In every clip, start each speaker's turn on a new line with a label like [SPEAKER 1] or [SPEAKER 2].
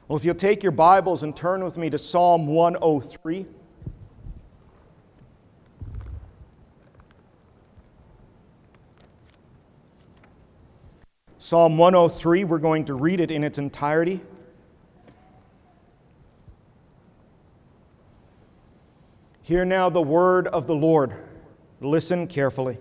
[SPEAKER 1] Well, if you'll take your Bibles and turn with me to Psalm 103. Psalm 103, we're going to read it in its entirety. Hear now the word of the Lord. Listen carefully.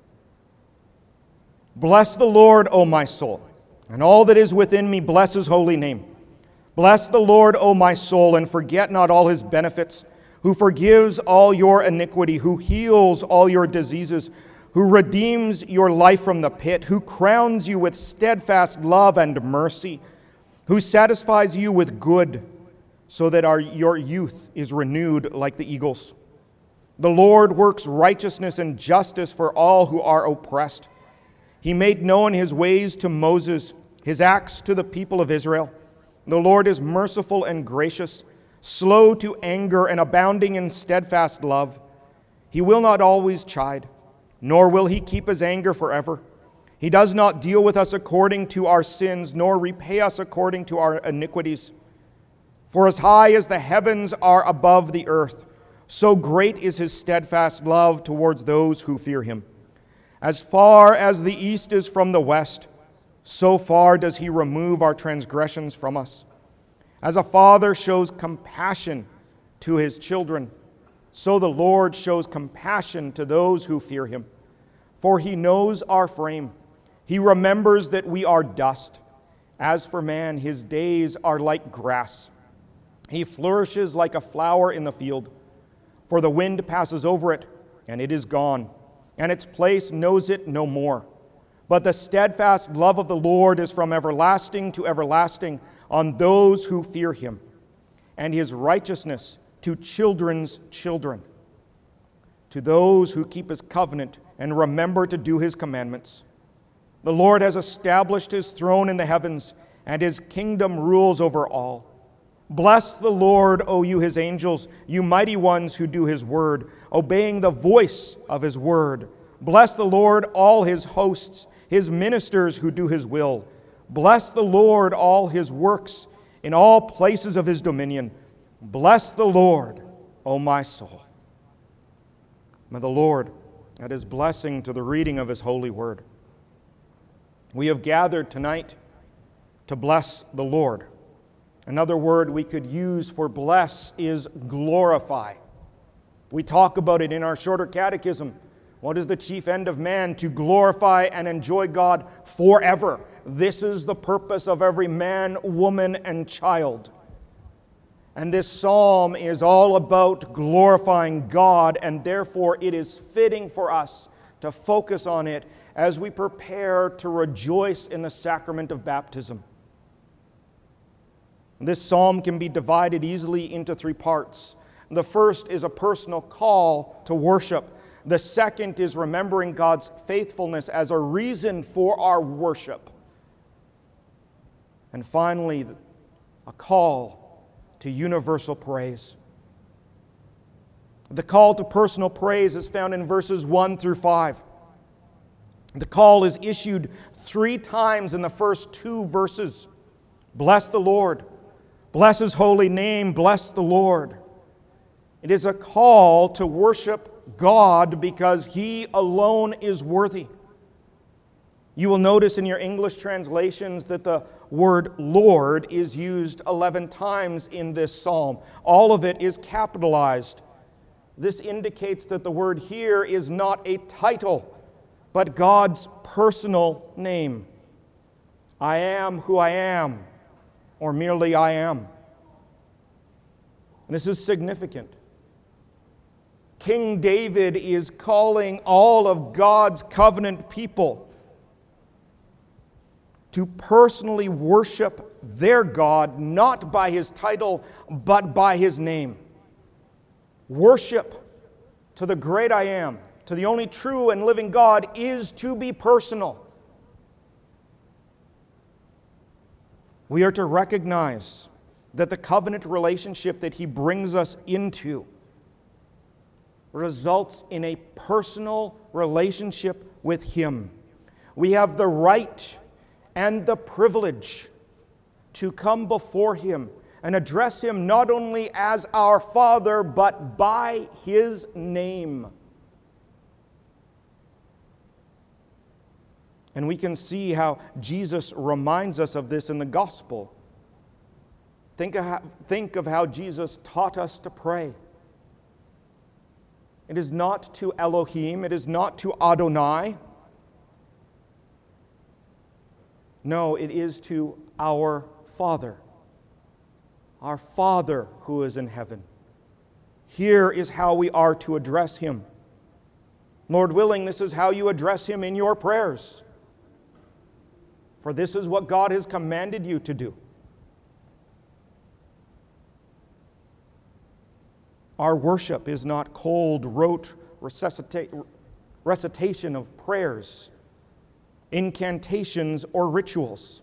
[SPEAKER 1] Bless the Lord, O my soul, and all that is within me, bless his holy name. Bless the Lord, O my soul, and forget not all his benefits, who forgives all your iniquity, who heals all your diseases, who redeems your life from the pit, who crowns you with steadfast love and mercy, who satisfies you with good, so that your youth is renewed like the eagles. The Lord works righteousness and justice for all who are oppressed. He made known his ways to Moses, his acts to the people of Israel. The Lord is merciful and gracious, slow to anger and abounding in steadfast love. He will not always chide, nor will he keep his anger forever. He does not deal with us according to our sins, nor repay us according to our iniquities. For as high as the heavens are above the earth, so great is his steadfast love towards those who fear him. As far as the east is from the west, so far does he remove our transgressions from us. As a father shows compassion to his children, so the Lord shows compassion to those who fear him. For he knows our frame. He remembers that we are dust. As for man, his days are like grass. He flourishes like a flower in the field. For the wind passes over it, and it is gone, and its place knows it no more. But the steadfast love of the Lord is from everlasting to everlasting on those who fear him, and his righteousness to children's children, to those who keep his covenant and remember to do his commandments. The Lord has established his throne in the heavens, and his kingdom rules over all. Bless the Lord, O you his angels, you mighty ones who do his word, obeying the voice of his word. Bless the Lord, all his hosts, his ministers who do his will. Bless the Lord, all his works, in all places of his dominion. Bless the Lord, O my soul. May the Lord add his blessing to the reading of his holy word. We have gathered tonight to bless the Lord. Another word we could use for bless is glorify. We talk about it in our shorter catechism. What is the chief end of man? To glorify and enjoy God forever. This is the purpose of every man, woman, and child. And this psalm is all about glorifying God, and therefore it is fitting for us to focus on it as we prepare to rejoice in the sacrament of baptism. This psalm can be divided easily into three parts. The first is a personal call to worship. The second is remembering God's faithfulness as a reason for our worship. And finally, a call to universal praise. The call to personal praise is found in verses 1 through 5. The call is issued 3 times in the first 2 verses. Bless the Lord. Bless his holy name. Bless the Lord. It is a call to worship God because he alone is worthy. You will notice in your English translations that the word Lord is used 11 times in this psalm. All of it is capitalized. This indicates that the word here is not a title, but God's personal name. I am who I am, or merely I am. This is significant. King David is calling all of God's covenant people to personally worship their God, not by his title, but by his name. Worship to the great I am, to the only true and living God, is to be personal. We are to recognize that the covenant relationship that he brings us into results in a personal relationship with him. We have the right and the privilege to come before Him and address Him not only as our Father, but by His name. And we can see how Jesus reminds us of this in the gospel. Think of how Jesus taught us to pray. It is not to Elohim, it is not to Adonai. No, it is to our Father who is in heaven. Here is how we are to address Him. Lord willing, this is how you address Him in your prayers. For this is what God has commanded you to do. Our worship is not cold, rote recitation of prayers, incantations, or rituals.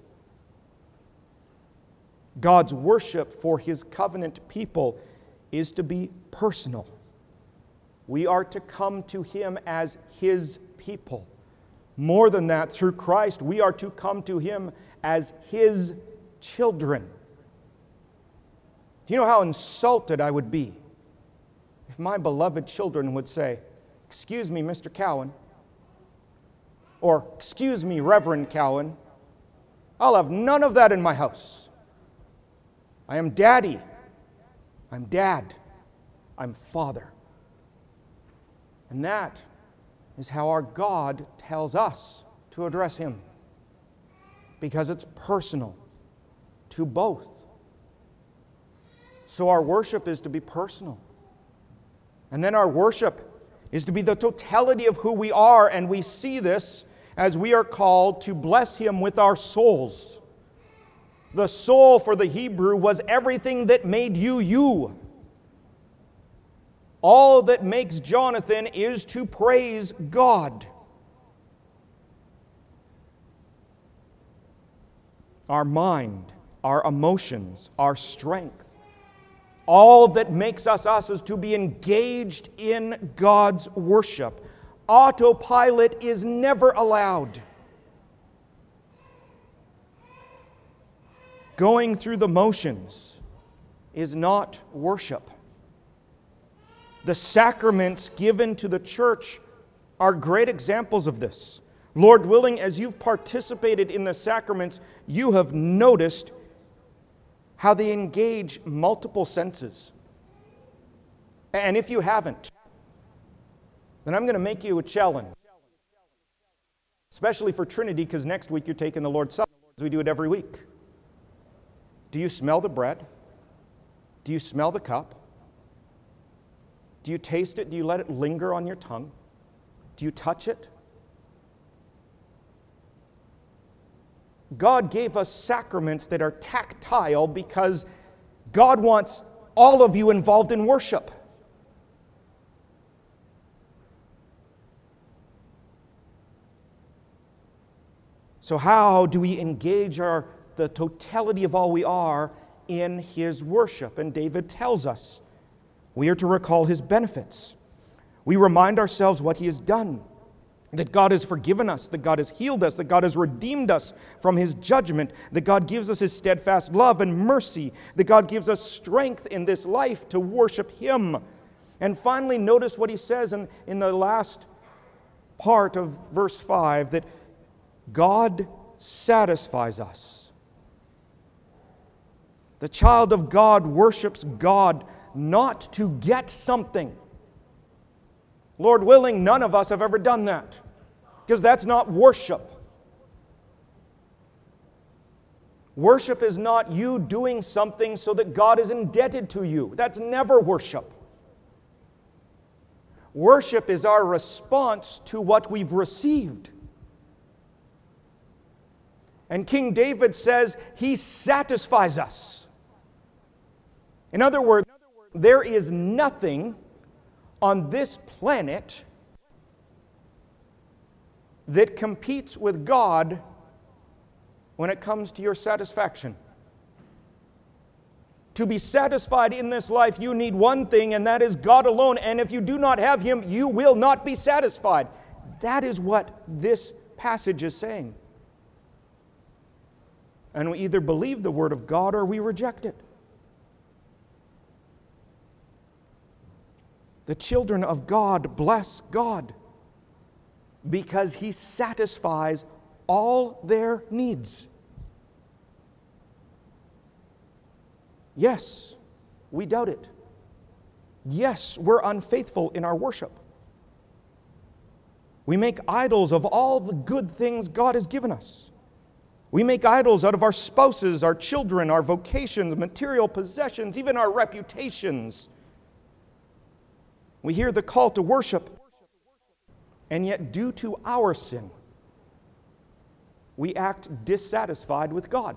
[SPEAKER 1] God's worship for His covenant people is to be personal. We are to come to Him as His people. More than that, through Christ, we are to come to Him as His children. Do you know how insulted I would be if my beloved children would say, "Excuse me, Mr. Cowan," or "Excuse me, Reverend Cowan"? I'll have none of that in my house. I am Daddy. I'm Dad. I'm Father. And that is how our God tells us to address Him, because it's personal to both. So our worship is to be personal. And then our worship is to be the totality of who we are, and we see this as we are called to bless Him with our souls. The soul for the Hebrew was everything that made you you. All that makes Jonathan is to praise God. Our mind, our emotions, our strength, all that makes us us is to be engaged in God's worship. Autopilot is never allowed. Going through the motions is not worship. The sacraments given to the church are great examples of this. Lord willing, as you've participated in the sacraments, you have noticed how they engage multiple senses. And if you haven't, then I'm going to make you a challenge. Especially for Trinity, because next week you're taking the Lord's Supper, as we do it every week. Do you smell the bread? Do you smell the cup? Do you taste it? Do you let it linger on your tongue? Do you touch it? God gave us sacraments that are tactile because God wants all of you involved in worship. So how do we engage the totality of all we are in His worship? And David tells us we are to recall His benefits. We remind ourselves what He has done, that God has forgiven us, that God has healed us, that God has redeemed us from His judgment, that God gives us His steadfast love and mercy, that God gives us strength in this life to worship Him. And finally, notice what he says in the last part of verse 5, that God satisfies us. The child of God worships God not to get something. Lord willing, none of us have ever done that, because that's not worship. Worship is not you doing something so that God is indebted to you. That's never worship. Worship is our response to what we've received. And King David says He satisfies us. In other words, there is nothing on this planet that competes with God when it comes to your satisfaction. To be satisfied in this life, you need one thing, and that is God alone. And if you do not have Him, you will not be satisfied. That is what this passage is saying. And we either believe the Word of God or we reject it. The children of God bless God because He satisfies all their needs. Yes, we doubt it. Yes, we're unfaithful in our worship. We make idols of all the good things God has given us. We make idols out of our spouses, our children, our vocations, material possessions, even our reputations. We hear the call to worship, and yet due to our sin, we act dissatisfied with God.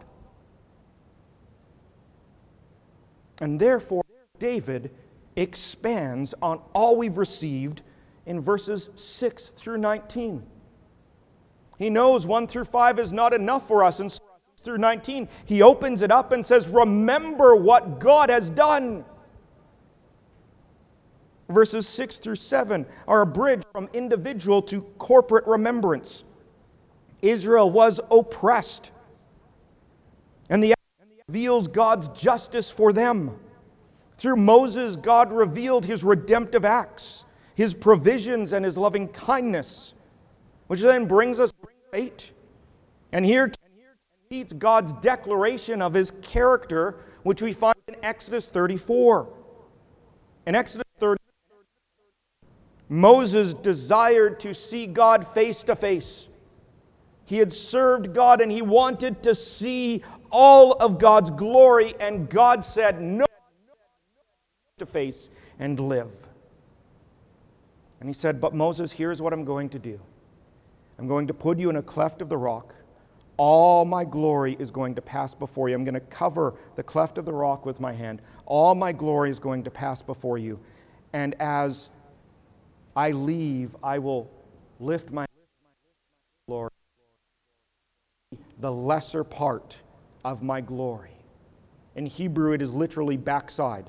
[SPEAKER 1] And therefore, David expands on all we've received in verses 6 through 19. He knows 1 through 5 is not enough for us, and 6 through 19, he opens it up and says, remember what God has done. Verses 6 through 7 are a bridge from individual to corporate remembrance. Israel was oppressed, and the reveals God's justice for them. Through Moses, God revealed His redemptive acts, His provisions, and His loving kindness, which then brings us to 8. And here repeats God's declaration of His character, which we find in Exodus 34. In Exodus 30, Moses desired to see God face to face. He had served God and he wanted to see all of God's glory, and God said, no, to face and live. And he said, but Moses, here's what I'm going to do. I'm going to put you in a cleft of the rock. All my glory is going to pass before you. I'm going to cover the cleft of the rock with my hand. All my glory is going to pass before you. And as I leave, I will lift my glory, the lesser part of my glory. In Hebrew, it is literally backside.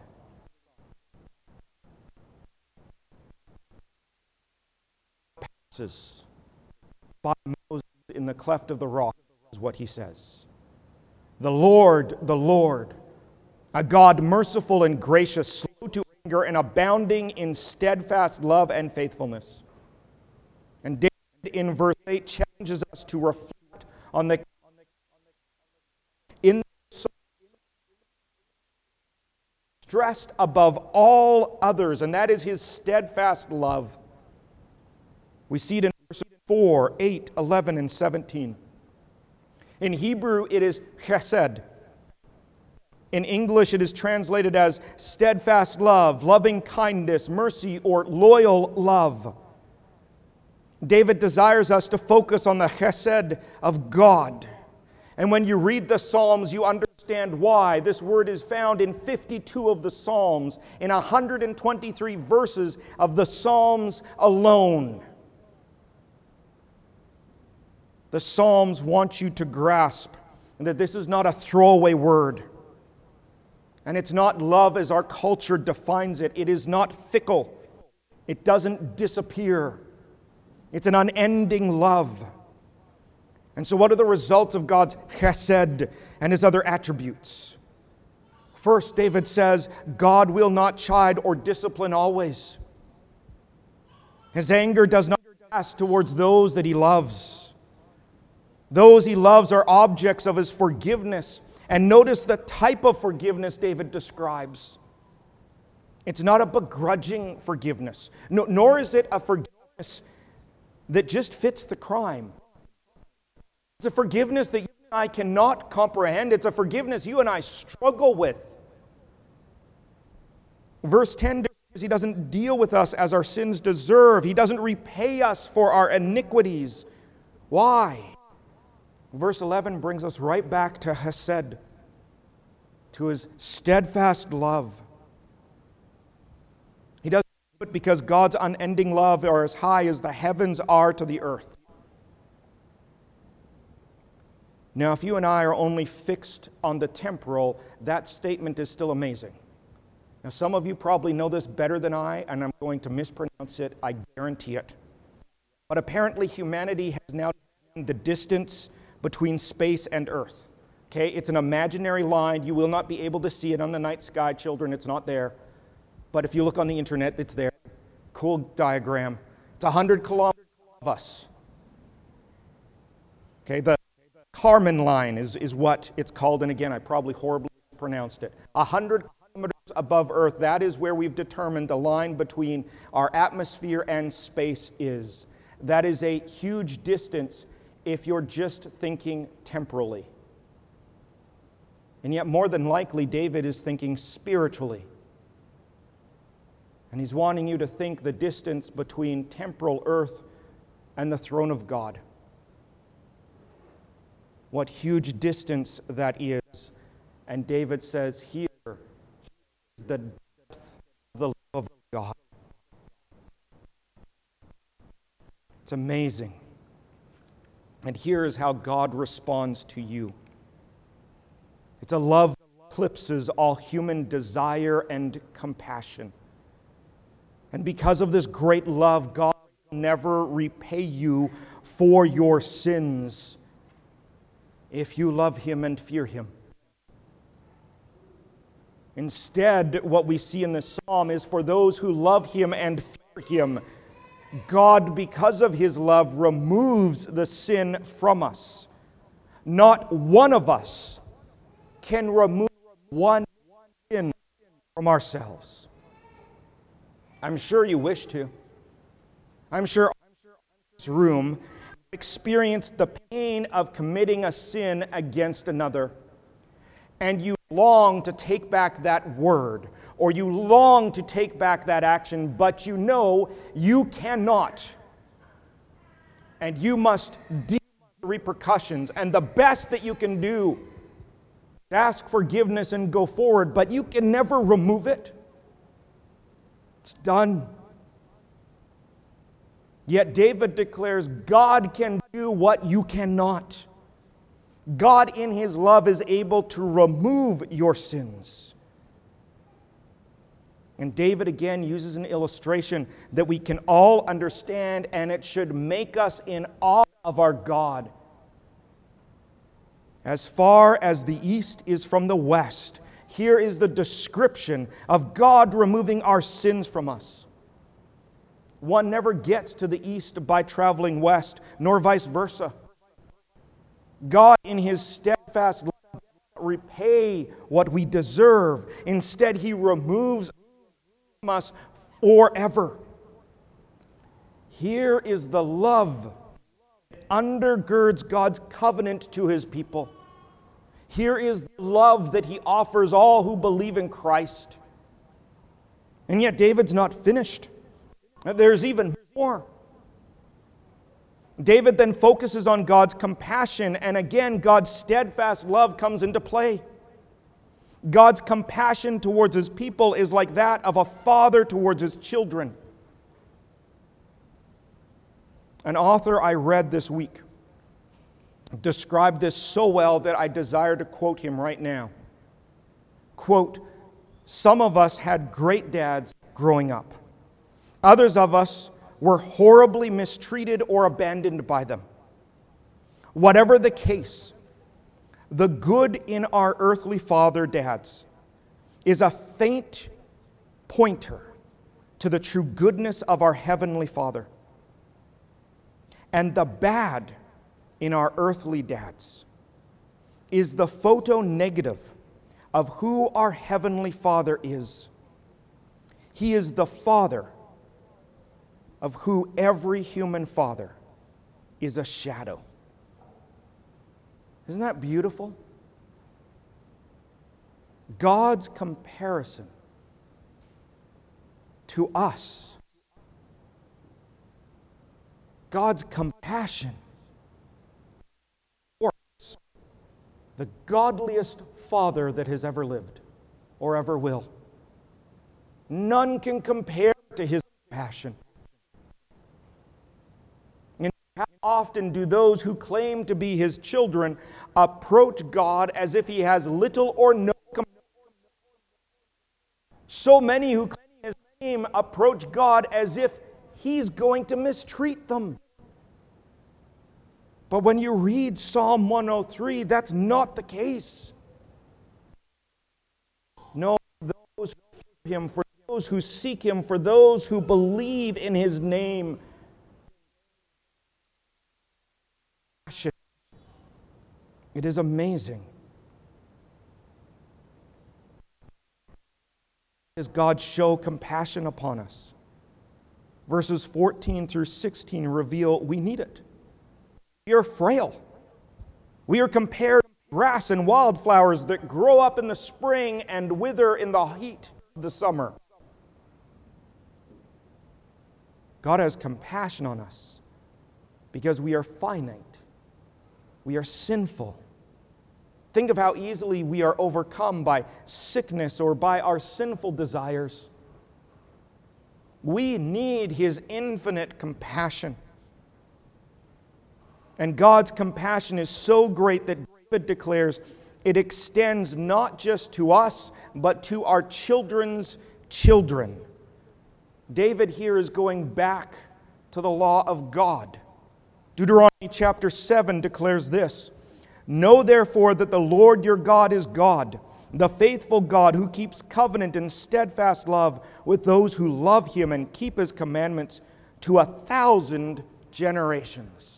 [SPEAKER 1] Passes by Moses in the cleft of the rock is what he says. The Lord, a God merciful and gracious, slow to anger and abounding in steadfast love and faithfulness. And David in verse 8 challenges us to reflect on the in the stressed above all others, and that is His steadfast love. We see it in verses 4, 8, 11, and 17. In Hebrew, it is chesed. In English, it is translated as steadfast love, loving kindness, mercy, or loyal love. David desires us to focus on the chesed of God. And when you read the Psalms, you understand why. This word is found in 52 of the Psalms, in 123 verses of the Psalms alone. The Psalms want you to grasp that this is not a throwaway word. And it's not love as our culture defines it. It is not fickle. It doesn't disappear. It's an unending love. And so what are the results of God's chesed and His other attributes? First, David says, God will not chide or discipline always. His anger does not pass towards those that He loves. Those He loves are objects of His forgiveness. And notice the type of forgiveness David describes. It's not a begrudging forgiveness, nor is it a forgiveness that just fits the crime. It's a forgiveness that you and I cannot comprehend. It's a forgiveness you and I struggle with. Verse 10 says He doesn't deal with us as our sins deserve. He doesn't repay us for our iniquities. Why? Verse 11 brings us right back to Hesed, to His steadfast love. He doesn't do it because God's unending love are as high as the heavens are to the earth. Now, if you and I are only fixed on the temporal, that statement is still amazing. Now, some of you probably know this better than I, and I'm going to mispronounce it, I guarantee it. But apparently humanity has now determined the distance between space and earth. Okay, it's an imaginary line. You will not be able to see it on the night sky, children. It's not there. But if you look on the internet, it's there. Cool diagram. It's 100 kilometers above us. Okay, the Kármán line is what it's called. And again, I probably horribly pronounced it. 100 kilometers above Earth, that is where we've determined the line between our atmosphere and space is. That is a huge distance if you're just thinking temporally. And yet, more than likely, David is thinking spiritually. And he's wanting you to think the distance between temporal earth and the throne of God. What huge distance that is. And David says, here is the depth of the love of God. It's amazing. And here is how God responds to you. It's a love that eclipses all human desire and compassion. And because of this great love, God will never repay you for your sins if you love Him and fear Him. Instead, what we see in this psalm is for those who love Him and fear Him, God, because of His love, removes the sin from us. Not one of us can remove one sin from ourselves. I'm sure you wish to. I'm sure this room experienced the pain of committing a sin against another, and you long to take back that word, or you long to take back that action, but you know you cannot. And you must deal with the repercussions, and the best that you can do is ask forgiveness and go forward, but you can never remove it. It's done. Yet David declares God can do what you cannot. God in His love is able to remove your sins. And David again uses an illustration that we can all understand, and it should make us in awe of our God. As far as the east is from the west, here is the description of God removing our sins from us. One never gets to the east by traveling west, nor vice versa. God, in His steadfast love, does not repay what we deserve. Instead, He removes from us forever. Here is the love that undergirds God's covenant to His people. Here is the love that He offers all who believe in Christ. And yet David's not finished. There's even more. David then focuses on God's compassion, and again, God's steadfast love comes into play. God's compassion towards His people is like that of a father towards his children. An author I read this week described this so well that I desire to quote him right now. Quote, "Some of us had great dads growing up. Others of us were horribly mistreated or abandoned by them. Whatever the case, the good in our earthly father dads is a faint pointer to the true goodness of our heavenly Father. And the bad in our earthly dads is the photo negative of who our heavenly Father is. He is the Father of who every human father is a shadow." Isn't that beautiful? God's comparison to us, God's compassion for us, the godliest father that has ever lived or ever will. None can compare to His compassion. How often do those who claim to be His children approach God as if He has little or no compassion? So many who claim His name approach God as if He's going to mistreat them. But when you read Psalm 103, that's not the case. No, those who fear him, for those who seek him, for those who believe in his name. It is amazing. Does God show compassion upon us? Verses 14 through 16 reveal we need it. We are frail. We are compared to grass and wildflowers that grow up in the spring and wither in the heat of the summer. God has compassion on us because we are finite. We are sinful. Think of how easily we are overcome by sickness or by our sinful desires. We need his infinite compassion. And God's compassion is so great that David declares it extends not just to us, but to our children's children. David here is going back to the law of God. Deuteronomy chapter 7 declares this: "Know therefore that the Lord your God is God, the faithful God who keeps covenant and steadfast love with those who love him and keep his commandments to 1,000 generations."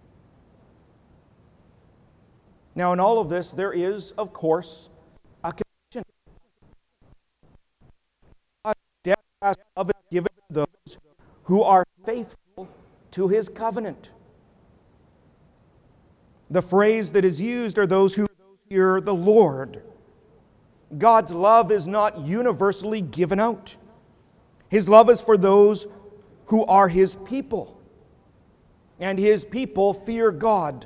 [SPEAKER 1] Now, in all of this, there is, of course, a condition. God's steadfast love is given to those who are faithful to his covenant. The phrase that is used are those who fear the Lord. God's love is not universally given out. His love is for those who are his people, and his people fear God.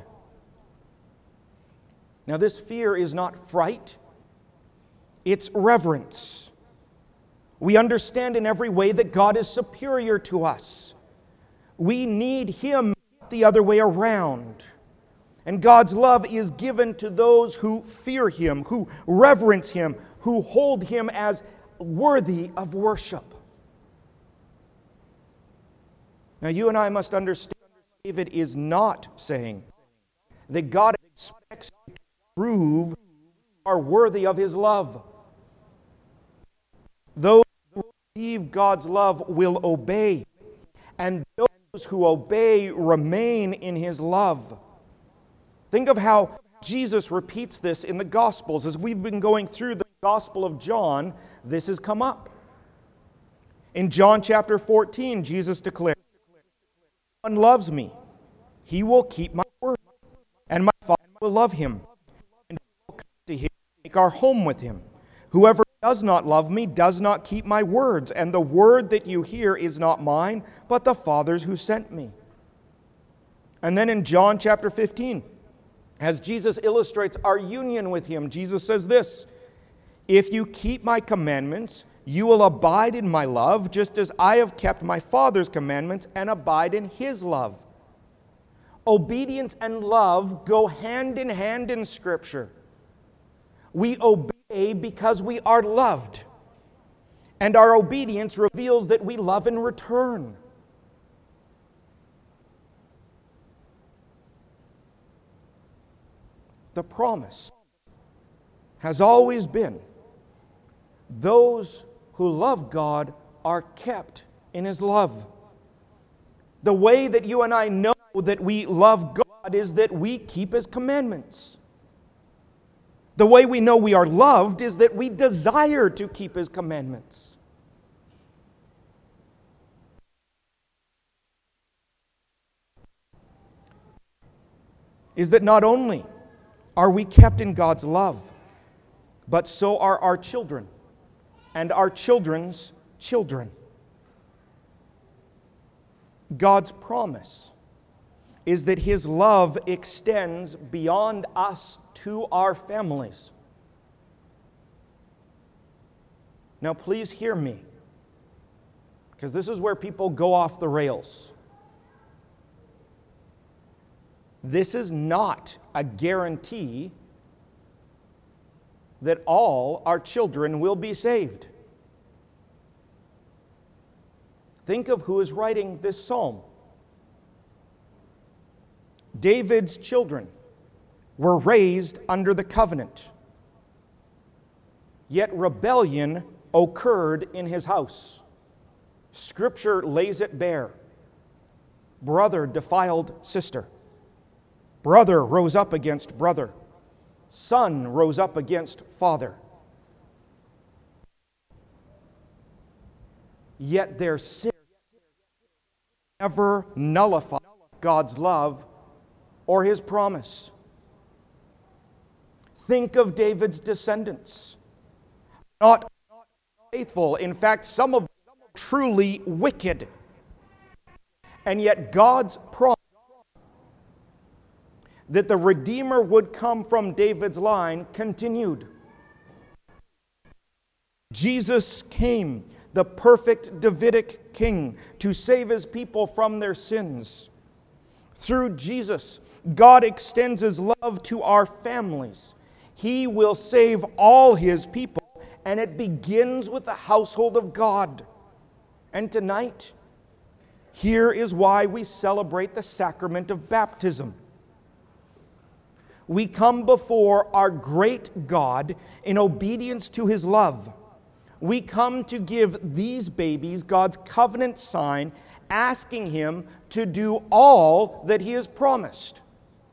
[SPEAKER 1] Now, this fear is not fright, it's reverence. We understand in every way that God is superior to us. We need him the other way around. And God's love is given to those who fear him, who reverence him, who hold him as worthy of worship. Now, you and I must understand David is not saying that God expects you to prove you are worthy of his love. Those who receive God's love will obey, and those who obey remain in his love. Think of how Jesus repeats this in the Gospels. As we've been going through the Gospel of John, this has come up. In John chapter 14, Jesus declares, "If anyone loves me, he will keep my word, and my Father will love him, and we will come to him and make our home with him. Whoever does not love me does not keep my words, and the word that you hear is not mine, but the Father's who sent me." And then in John chapter 15, as Jesus illustrates our union with him, Jesus says this: "If you keep my commandments, you will abide in my love, just as I have kept my Father's commandments and abide in his love." Obedience and love go hand in Scripture. We obey because we are loved, and our obedience reveals that we love in return. The promise has always been those who love God are kept in his love. The way that you and I know that we love God is that we keep his commandments. The way we know we are loved is that we desire to keep his commandments. Is that not only are we kept in God's love, but so are our children and our children's children. God's promise is that his love extends beyond us to our families. Now, please hear me, because this is where people go off the rails. This is not a guarantee that all our children will be saved. Think of who is writing this psalm. David's children were raised under the covenant, yet rebellion occurred in his house. Scripture lays it bare. Brother defiled sister. Brother rose up against brother. Son rose up against father. Yet their sin never nullified God's love or His promise. Think of David's descendants. Not faithful. In fact, some of them truly wicked. And yet God's promise that the Redeemer would come from David's line continued. Jesus came, the perfect Davidic king, to save His people from their sins. Through Jesus, God extends His love to our families. He will save all His people, and it begins with the household of God. And tonight, here is why we celebrate the sacrament of baptism. We come before our great God in obedience to His love. We come to give these babies God's covenant sign, asking Him to do all that He has promised.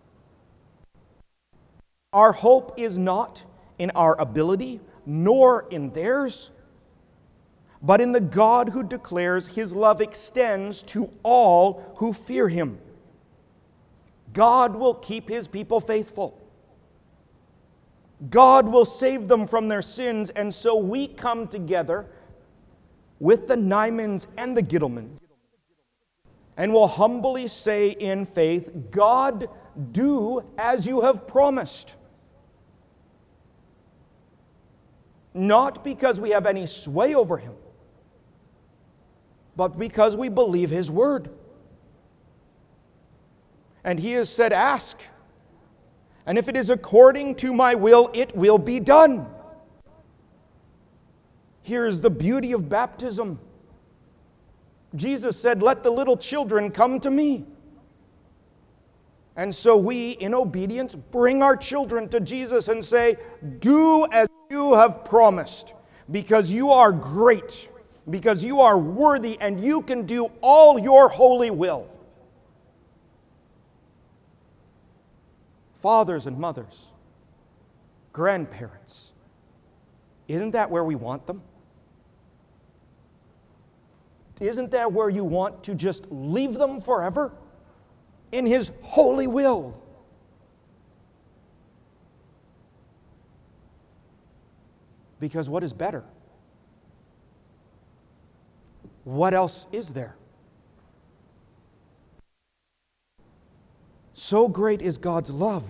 [SPEAKER 1] Our hope is not in our ability, nor in theirs, but in the God who declares His love extends to all who fear Him. God will keep His people faithful. God will save them from their sins, and so we come together with the Nymans and the Gittlemans and will humbly say in faith, God, do as you have promised. Not because we have any sway over Him, but because we believe His word. And He has said, ask. And if it is according to my will, it will be done. Here is the beauty of baptism. Jesus said, let the little children come to me. And so we, in obedience, bring our children to Jesus and say, do as you have promised, because you are great, because you are worthy, and you can do all your holy will. Fathers and mothers, grandparents, isn't that where we want them? Isn't that where you want to just leave them forever? In His holy will. Because what is better? What else is there? So great is God's love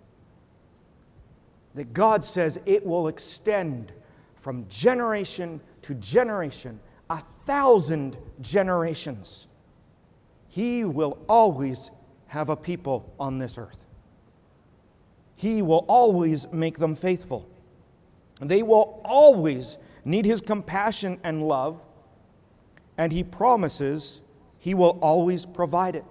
[SPEAKER 1] that God says it will extend from generation to generation, 1,000 generations. He will always have a people on this earth. He will always make them faithful. They will always need His compassion and love, and He promises He will always provide it.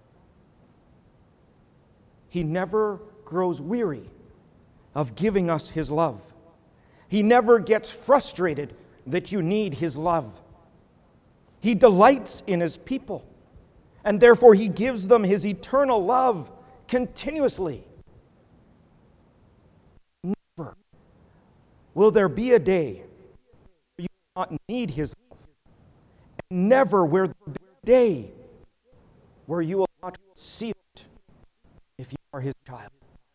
[SPEAKER 1] He never grows weary of giving us His love. He never gets frustrated that you need His love. He delights in His people, and therefore He gives them His eternal love continuously. Never will there be a day where you do not need His love, and never will there be a day where you will not see it if you are His child.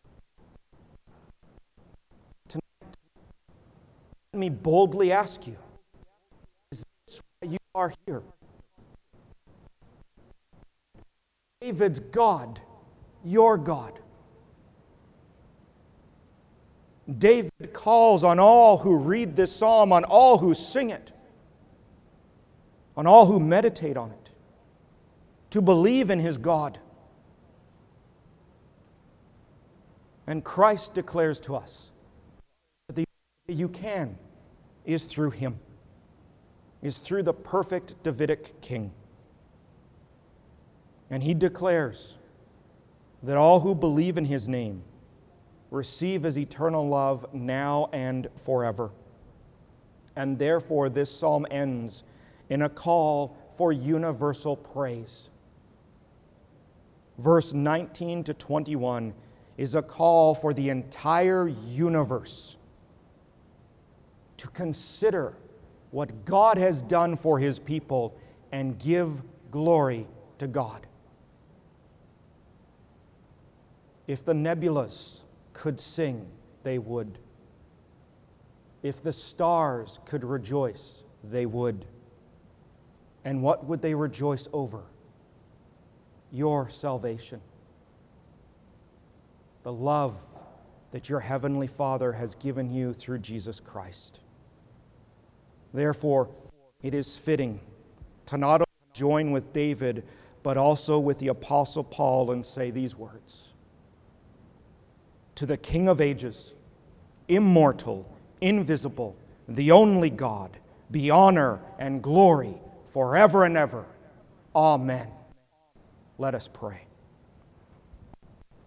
[SPEAKER 1] Tonight, let me boldly ask you, is this why you are here? David's God, your God. David calls on all who read this psalm, on all who sing it, on all who meditate on it, to believe in his God. And Christ declares to us that the way you can is through Him, is through the perfect Davidic King. And He declares that all who believe in his name receive his eternal love now and forever. And therefore this psalm ends in a call for universal praise. Verse 19 to 21 is a call for the entire universe to consider what God has done for his people and give glory to God. If the nebulas could sing, they would. If the stars could rejoice, they would. And what would they rejoice over? Your salvation. The love that your heavenly Father has given you through Jesus Christ. Therefore, it is fitting to not only join with David, but also with the Apostle Paul and say these words. To the King of ages, immortal, invisible, the only God, be honor and glory forever and ever. Amen. Let us pray.